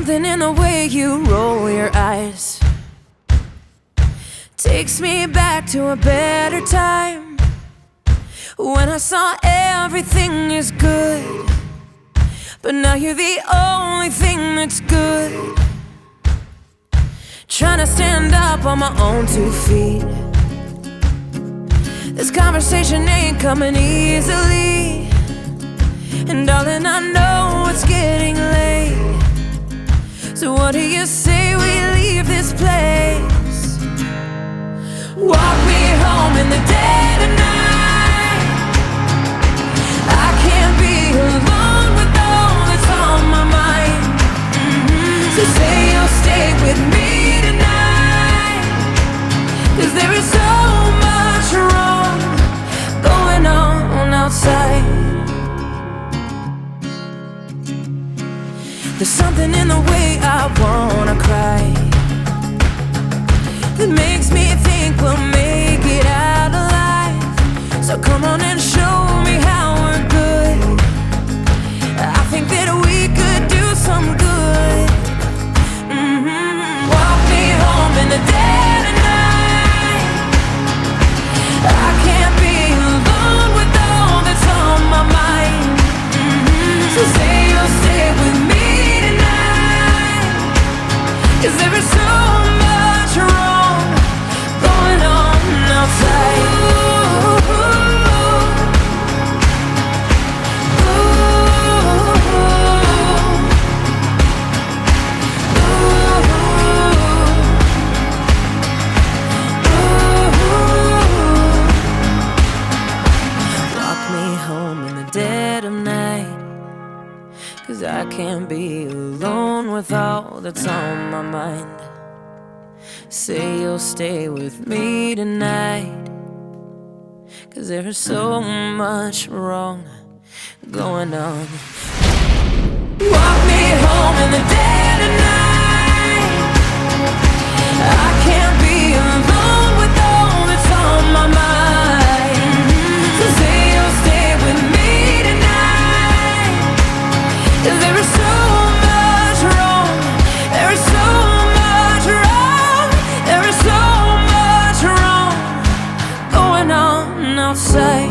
something in the way you roll your eyes. Takes me back to a better time, when I saw everything is good, but now you're the only thing that's good. Trying to stand up on my own 2 feet. This conversation ain't coming easily, and darling, I know it's getting late. So what do you say we leave this place? Walk me home in the dead of night. I can't be alone with all that's on my mind. So say you'll stay with me tonight, 'cause there is so much wrong going on outside. There's something in the way I wanna cry, that makes me think we'll make it out alive. So come on and show me how we're good. I think that we could do some good. Walk me home in the dead of night. I can't be alone with all that's on my mind. So say you'll stay with me tonight, 'cause there is so much wrong going on outside. Walk me home in the dead of night, 'cause I can't be alone with all that's on my mind. Say you'll stay with me tonight, 'cause there is so much wrong going on. Walk me home in the dead of night. I can't be alone with all that's on my mind. So say you'll stay with me tonight, 'cause there is so much wrong. There is so much wrong. There is so much wrong going on outside.